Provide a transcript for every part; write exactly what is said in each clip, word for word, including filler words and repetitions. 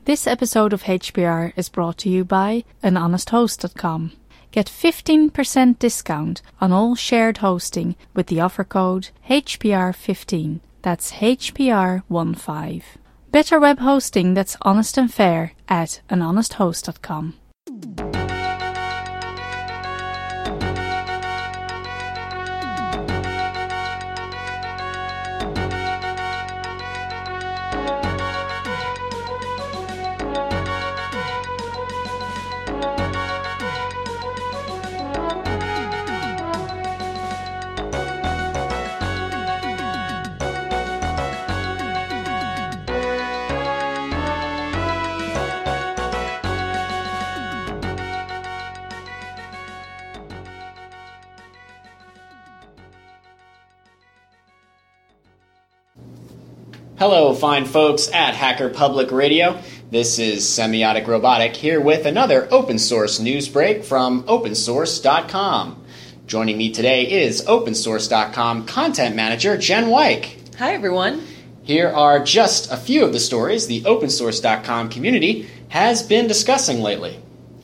This episode of H P R is brought to you by an honest host dot com. Get fifteen percent discount on all shared hosting with the offer code H P R fifteen. That's H P R fifteen. Better web hosting that's honest and fair at an honest host dot com. Hello, fine folks at Hacker Public Radio. This is Semiotic Robotic here with another open source news break from open source dot com. Joining me today is open source dot com content manager Jen Wyke. Hi, everyone. Here are just a few of the stories the open source dot com community has been discussing lately.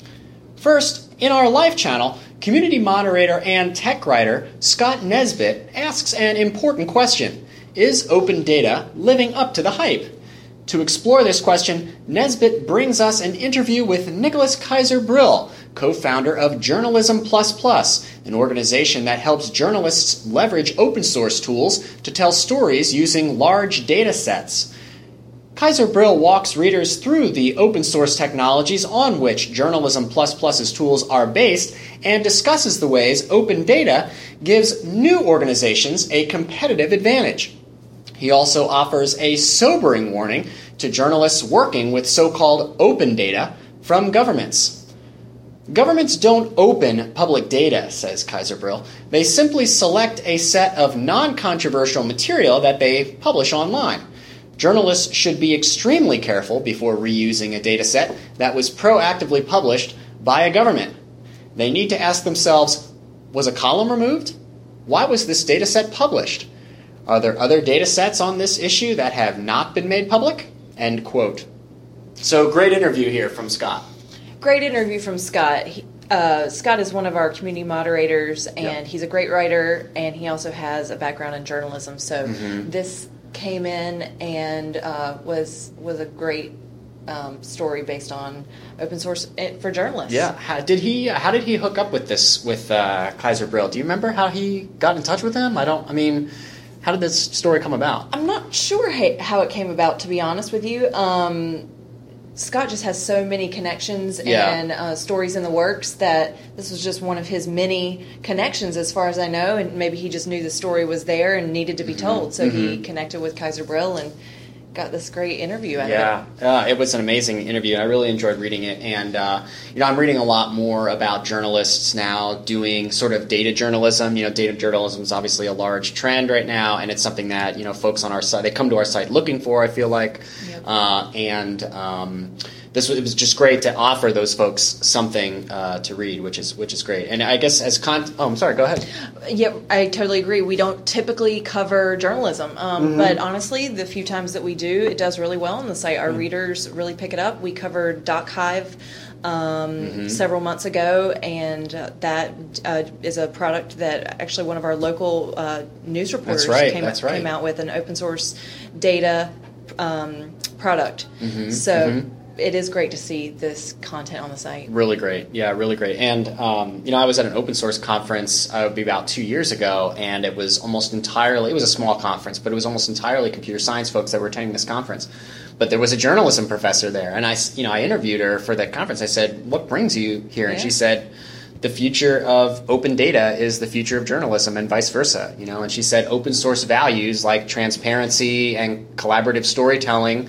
First, in our live channel, community moderator and tech writer Scott Nesbitt asks an important question. Is open data living up to the hype? To explore this question, Nesbitt brings us an interview with Nicholas Kaiser-Brill, co-founder of Journalism Plus Plus, an organization that helps journalists leverage open source tools to tell stories using large data sets. Kaiser-Brill walks readers through the open source technologies on which Journalism Plus Plus's tools are based and discusses the ways open data gives new organizations a competitive advantage. He also offers a sobering warning to journalists working with so-called open data from governments. Governments don't open public data, says Kaiser-Brill. They simply select a set of non-controversial material that they publish online. Journalists should be extremely careful before reusing a dataset that was proactively published by a government. They need to ask themselves, was a column removed? Why was this dataset published? Are there other data sets on this issue that have not been made public? End quote. So, great interview here from Scott. Great interview from Scott. He, uh, Scott is one of our community moderators, and yep. He's a great writer, and he also has a background in journalism. So mm-hmm. This came in and uh, was was a great um, story based on open source for journalists. Yeah. How did he? How did he hook up with this with uh, Kaiser-Brill? Do you remember how he got in touch with him? I don't. I mean. How did this story come about? I'm not sure how it came about, to be honest with you. Um, Scott just has so many connections yeah. and uh, stories in the works that this was just one of his many connections, as far as I know. And maybe he just knew the story was there and needed to be mm-hmm. told. So mm-hmm. he connected with Kaiser-Brill and got this great interview out yeah. of it. Yeah, uh, it was an amazing interview. I really enjoyed reading it. And, uh, you know, I'm reading a lot more about journalists now doing sort of data journalism. You know, data journalism is obviously a large trend right now, and it's something that, you know, folks on our site, they come to our site looking for, I feel like. Yep. Uh, and um, this was, it was just great to offer those folks something uh, to read, which is which is great. And I guess as con- oh, I'm sorry, go ahead. Yeah, I totally agree. We don't typically cover journalism, um, mm-hmm. but honestly, the few times that we do, it does really well on the site. Our mm-hmm. readers really pick it up. We covered DocHive um, mm-hmm. several months ago, and uh, that uh, is a product that actually one of our local uh, news reporters That's right. came, That's right. came out with, an open source data um, product. Mm-hmm. So. Mm-hmm. It is great to see this content on the site. Really great. Yeah, really great. And, um, you know, I was at an open source conference, uh, it would be about two years ago, and it was almost entirely, it was a small conference, but it was almost entirely computer science folks that were attending this conference. But there was a journalism professor there, and I, you know, I interviewed her for that conference. I said, what brings you here? And yeah. she said, the future of open data is the future of journalism and vice versa. You know, and she said open source values like transparency and collaborative storytelling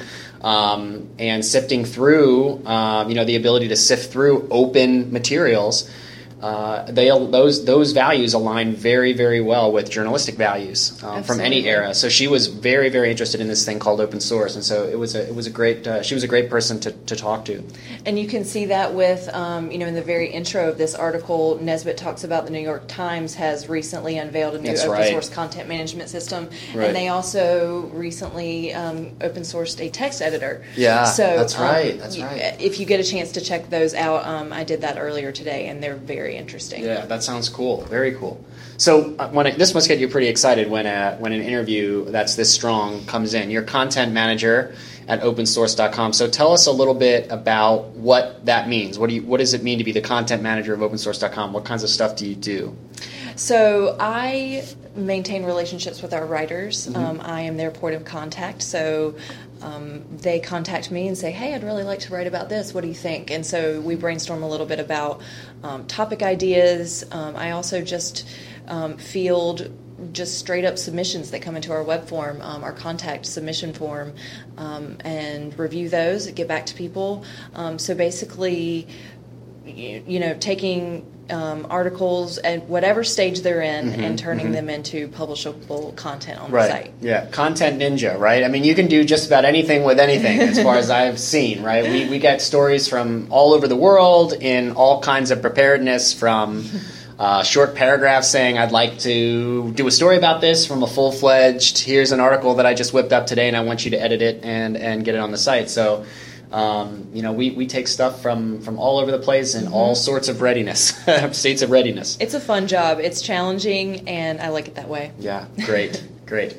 Um, and sifting through, um, you know, the ability to sift through open materials uh, they those those values align very, very well with journalistic values um, from any era. So she was very, very interested in this thing called open source, and so it was a it was a great uh, she was a great person to, to talk to. And you can see that with um, you know in the very intro of this article, Nesbitt talks about the New York Times has recently unveiled a new That's open right. source content management system, Right. and they also recently um, open sourced a text editor. Yeah, so that's um, right. That's you- right. If you get a chance to check those out, um, I did that earlier today, and they're very interesting. Yeah, that sounds cool. Very cool. So uh, when it, this must get you pretty excited when uh, when an interview that's this strong comes in. You're content manager at open source dot com. So tell us a little bit about what that means. What do you what does it mean to be the content manager of open source dot com? What kinds of stuff do you do? So I maintain relationships with our writers. Mm-hmm. Um, I am their point of contact. So um, they contact me and say, hey, I'd really like to write about this. What do you think? And so we brainstorm a little bit about um, topic ideas. Um, I also just um, field just straight up submissions that come into our web form, um, our contact submission form, um, and review those, get back to people. Um, so basically, you, you know, taking um, articles at whatever stage they're in Mm-hmm, and turning mm-hmm. them into publishable content on Right. the site. Yeah. Content ninja, right? I mean, you can do just about anything with anything as far as I've seen, right? We, we get stories from all over the world in all kinds of preparedness, from uh, short paragraphs saying, I'd like to do a story about this, from a full-fledged, here's an article that I just whipped up today and I want you to edit it and, and get it on the site. So, um, you know, we, we take stuff from, from all over the place in mm-hmm. all sorts of readiness, states of readiness. It's a fun job. It's challenging, and I like it that way. Yeah, great, great.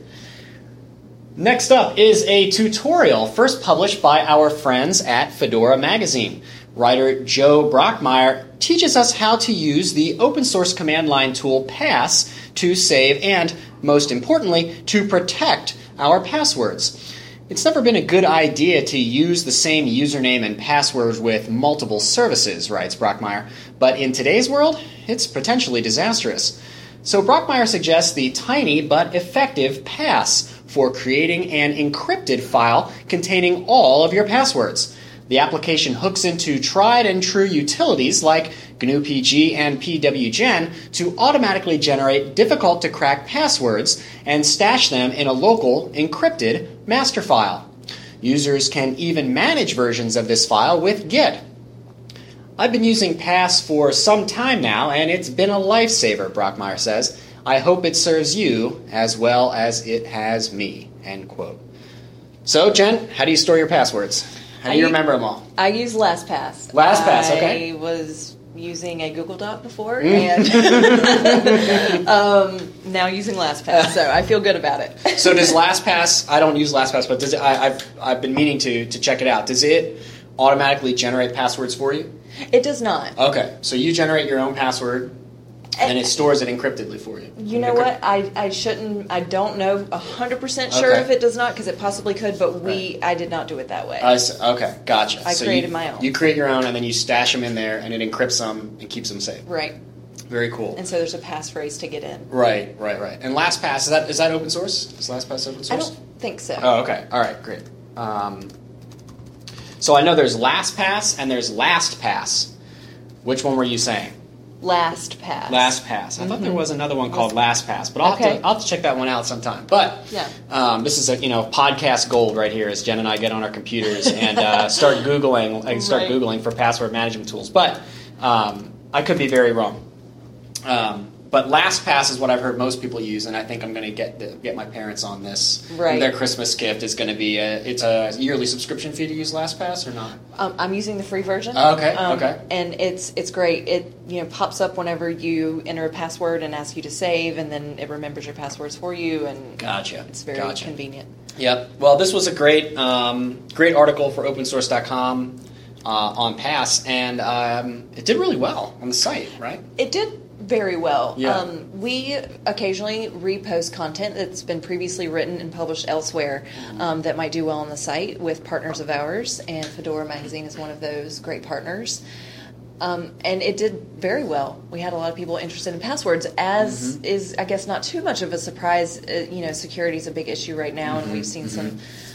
Next up is a tutorial first published by our friends at Fedora Magazine. Writer Joe Brockmeyer teaches us how to use the open source command line tool Pass to save and, most importantly, to protect our passwords. It's never been a good idea to use the same username and password with multiple services, writes Brockmeyer, but in today's world, it's potentially disastrous. So Brockmeyer suggests the tiny but effective Pass for creating an encrypted file containing all of your passwords. The application hooks into tried and true utilities like G N U P G and P W Gen to automatically generate difficult to crack passwords and stash them in a local encrypted master file. Users can even manage versions of this file with Git. I've been using Pass for some time now, and it's been a lifesaver, Brockmeyer says. I hope it serves you as well as it has me, end quote. So, Jen, how do you store your passwords? How do you I, remember them all? I use LastPass. LastPass, okay. I was using a Google Doc before, Mm. and um, now using LastPass, so I feel good about it. So does LastPass, I don't use LastPass, but does it, I, I've, I've been meaning to, to check it out. Does it automatically generate passwords for you? It does not. Okay, so you generate your own password, and it stores it encryptedly for you. You know what? I, I shouldn't, I don't know one hundred percent sure Okay. if it does not, because it possibly could, but we, Right. I did not do it that way. I see. Okay, gotcha. I so created you, my own. You create your own, and then you stash them in there, and it encrypts them and keeps them safe. Right. Very cool. And so there's a passphrase to get in. Right, right, right. And LastPass, is that is that open source? Is LastPass open source? I don't think so. Oh, okay. All right, great. Um, so I know there's LastPass and there's LastPass. Which one were you saying? LastPass. LastPass. I mm-hmm. thought there was another one called LastPass, but I'll, Okay. have to, I'll have to check that one out sometime. But Yeah. um, this is a you know podcast gold right here as Jen and I get on our computers and uh, start googling and start Right. googling for password management tools. But um, I could be very wrong. Um, but LastPass is what I've heard most people use, and I think I'm going to get the, get my parents on this. Right. Their Christmas gift is going to be a, it's a yearly subscription fee to use LastPass or not? Um, I'm using the free version. Oh, okay, Um, okay. And it's it's great. It you know pops up whenever you enter a password and asks you to save, and then it remembers your passwords for you, and Gotcha. it's very Gotcha. convenient. Yep. Well, this was a great, um, great article for open source dot com uh, on Pass, and um, it did really well on the site, right? It did very well. Yeah. Um, we occasionally repost content that's been previously written and published elsewhere um, that might do well on the site with partners of ours, and Fedora Magazine is one of those great partners. Um, and it did very well. We had a lot of people interested in passwords, as mm-hmm. is, I guess, not too much of a surprise. Uh, you know, security is a big issue right now, mm-hmm. and we've seen mm-hmm. some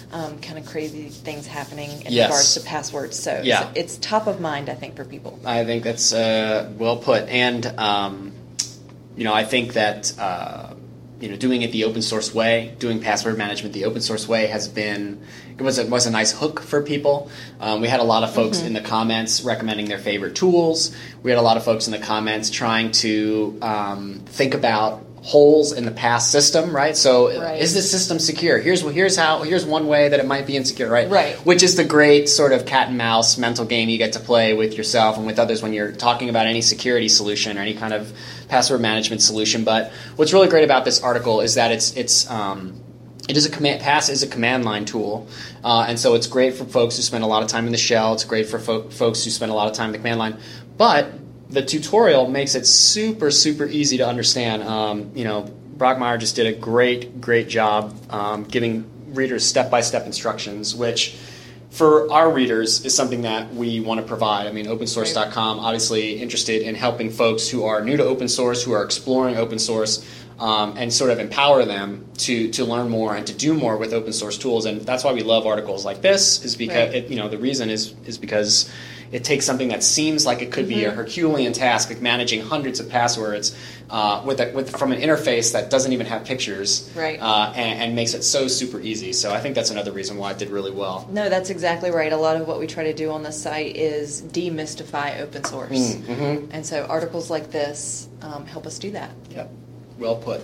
um, kind of crazy things happening in Yes. regards to passwords. So Yeah. it's, it's top of mind, I think, for people. I think that's uh, well put. And, um, you know, I think that, uh, you know, doing it the open source way, doing password management the open source way has been, it was a, was a nice hook for people. Um, we had a lot of folks mm-hmm. in the comments recommending their favorite tools. We had a lot of folks in the comments trying to um, think about holes in the past system, right? So right. is this system secure? Here's here's how here's one way that it might be insecure, right? Right. Which is the great sort of cat and mouse mental game you get to play with yourself and with others when you're talking about any security solution or any kind of password management solution. But what's really great about this article is that it's it's um, it is a command pass is a command line tool, uh, and so it's great for folks who spend a lot of time in the shell. It's great for fo- folks who spend a lot of time in the command line, but the tutorial makes it super, super easy to understand. Um, you know, Brockmeyer just did a great, great job um, giving readers step-by-step instructions, which for our readers is something that we want to provide. I mean, open source dot com obviously interested in helping folks who are new to open source, who are exploring open source, um, and sort of empower them to to learn more and to do more with open source tools. And that's why we love articles like this. Is because right. it, you know the reason is is because it takes something that seems like it could mm-hmm. be a Herculean task, like managing hundreds of passwords, uh, with a, with from an interface that doesn't even have pictures, right. uh, and, and makes it so super easy. So I think that's another reason why it did really well. No, that's exactly right. A lot of what we try to do on this site is demystify open source, mm-hmm. and so articles like this um, help us do that. Yep, well put.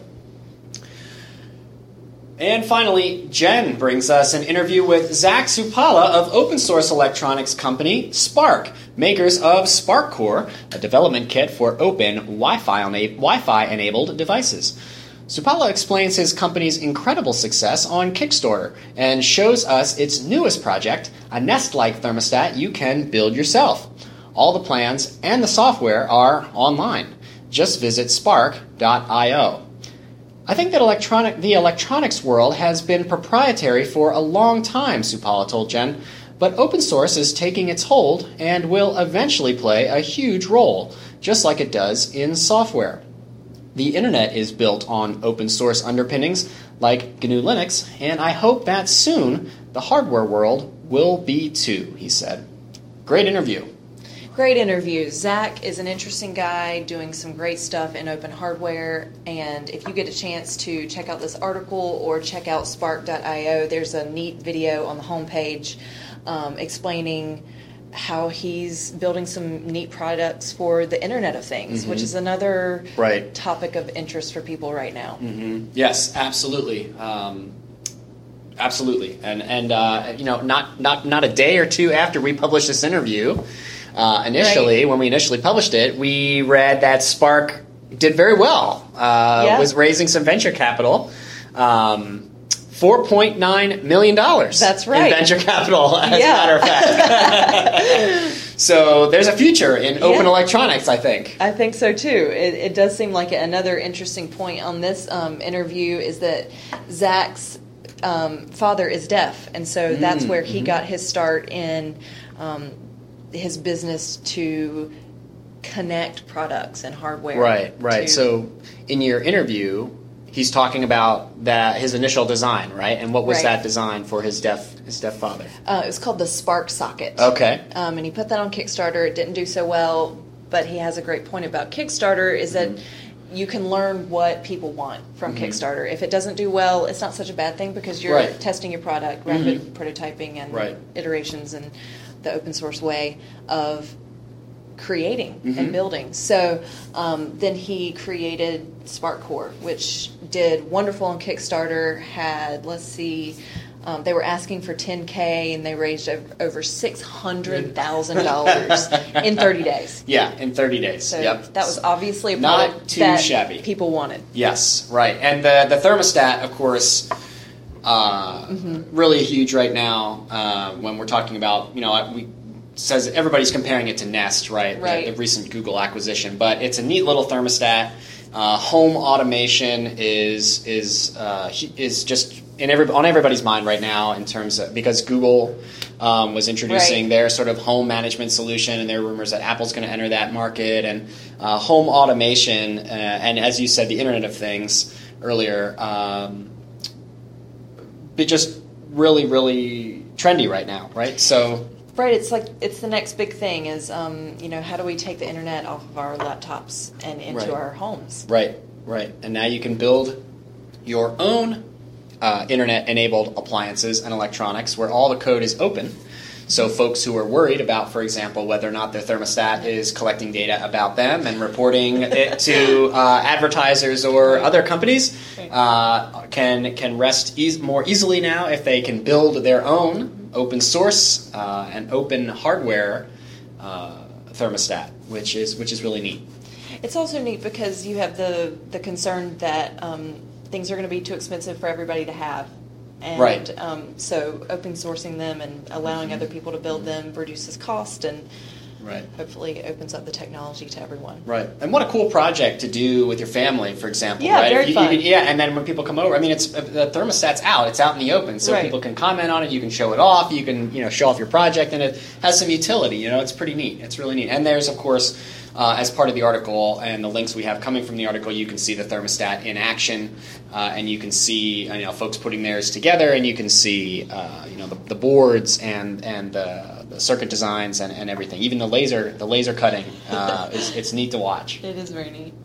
And finally, Jen brings us an interview with Zach Supala of open source electronics company Spark, makers of SparkCore, a development kit for open Wi-Fi, Wi-Fi enabled devices. Supala explains his company's incredible success on Kickstarter and shows us its newest project, a Nest-like thermostat you can build yourself. All the plans and the software are online. Just visit spark dot io. I think that electronic, the electronics world has been proprietary for a long time, Supala told Jen, but open source is taking its hold and will eventually play a huge role, just like it does in software. The internet is built on open source underpinnings like G N U Linux, and I hope that soon the hardware world will be too, he said. Great interview. Great interview. Zach is an interesting guy doing some great stuff in open hardware, and if you get a chance to check out this article or check out spark dot io, there's a neat video on the homepage um, explaining how he's building some neat products for the Internet of Things, mm-hmm. which is another right. topic of interest for people right now. Mm-hmm. Yes, absolutely. Um, absolutely. And, and uh, you know, not, not, not a day or two after we published this interview, Uh, initially, right. when we initially published it, we read that Spark did very well. Uh, yeah. Was raising some venture capital, um, four point nine million dollars. That's right. In venture capital, as yeah. a matter of fact. So there's a future in open yeah. electronics, I think. I think so too. It, it does seem like another interesting point on this um, interview is that Zach's um, father is deaf, and so that's mm, where he mm-hmm. got his start in. Um, his business to connect products and hardware. Right, right. To, so in your interview, he's talking about that his initial design, right? And what was right. that design for his deaf his deaf father? Uh, it was called the Spark Socket. Okay. Um, and he put that on Kickstarter. It didn't do so well, but he has a great point about Kickstarter is mm-hmm. that you can learn what people want from mm-hmm. Kickstarter. If it doesn't do well, it's not such a bad thing because you're right. testing your product, rapid mm-hmm. prototyping and right. iterations and the open source way of creating mm-hmm. and building. So um, then he created SparkCore, which did wonderful on Kickstarter, had, let's see, um, they were asking for ten K and they raised over six hundred thousand dollars in thirty days. Yeah, in thirty days. So yep. that was obviously a Not product too that shabby. people wanted. Yes, right. And the, the thermostat, of course, uh, mm-hmm. really huge right now uh, when we're talking about, you know, we says everybody's comparing it to Nest, right? Right. The, the recent Google acquisition. But it's a neat little thermostat. Uh, home automation is is uh, is just in every on everybody's mind right now in terms of because Google um, was introducing right. their sort of home management solution, and there are rumors that Apple's going to enter that market, and uh, home automation, uh, and as you said, the Internet of Things earlier, um, it just really, really trendy right now, right? So, right, it's like it's the next big thing is, um, you know, how do we take the internet off of our laptops and into right. our homes? Right, right. And now you can build your own uh, internet-enabled appliances and electronics where all the code is open. So folks who are worried about, for example, whether or not their thermostat is collecting data about them and reporting it to uh, advertisers or other companies uh, can can rest e- more easily now if they can build their own open source uh, and open hardware uh, thermostat, which is which is really neat. It's also neat because you have the the concern that um, things are going to be too expensive for everybody to have. And right. um, so open sourcing them and allowing other people to build them reduces cost and right. hopefully opens up the technology to everyone. Right. And what a cool project to do with your family, for example. Yeah, right? very you, fun. You can, yeah, and then when people come over, I mean, it's the thermostat's out. It's out in the open, so right. people can comment on it. You can show it off. You can, you know, show off your project, and it has some utility. You know, it's pretty neat. It's really neat. And there's, of course, uh, as part of the article and the links we have coming from the article, you can see the thermostat in action, uh, and you can see, you know, folks putting theirs together, and you can see, uh, you know, the, the boards and and the, the circuit designs and, and everything. Even the laser, the laser cutting, uh, is it's neat to watch. It is very neat.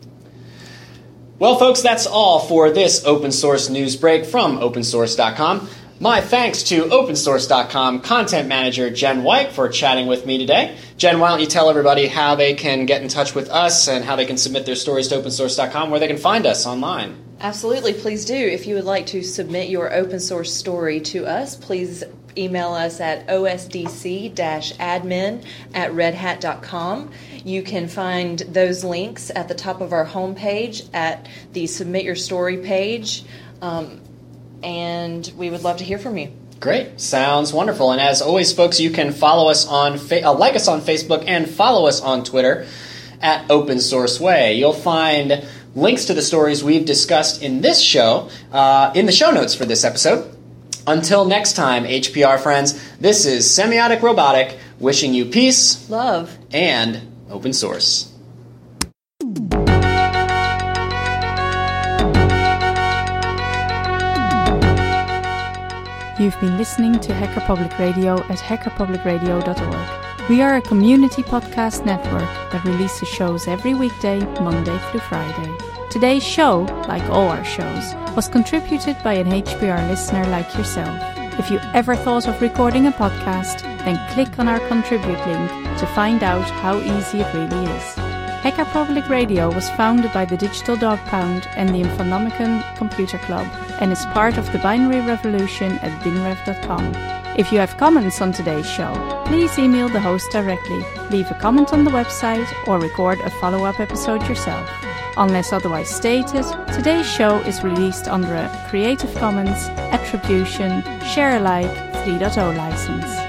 Well, folks, that's all for this open source news break from open source dot com. My thanks to open source dot com content manager Jen White for chatting with me today. Jen, why don't you tell everybody how they can get in touch with us and how they can submit their stories to open source dot com, where they can find us online. Absolutely, please do. If you would like to submit your open source story to us, please email us at O S D C admin at red hat dot com. You can find those links at the top of our homepage at the Submit Your Story page, um, and we would love to hear from you. Great. Sounds wonderful. And as always, folks, you can follow us on, fa- uh, like us on Facebook and follow us on Twitter at Open Source Way. You'll find links to the stories we've discussed in this show uh, in the show notes for this episode. Until next time, H P R friends, this is Semiotic Robotic wishing you peace, love, and open source. You've been listening to Hacker Public Radio at hacker public radio dot org. We are a community podcast network that releases shows every weekday, Monday through Friday. Today's show, like all our shows, was contributed by an H P R listener like yourself. If you ever thought of recording a podcast, then click on our Contribute link to find out how easy it really is. Hacker Public Radio was founded by the Digital Dog Pound and the Infonomicon Computer Club and is part of the Binary Revolution at binrev dot com. If you have comments on today's show, please email the host directly, leave a comment on the website, or record a follow-up episode yourself. Unless otherwise stated, today's show is released under a Creative Commons Attribution Share Alike three point oh license.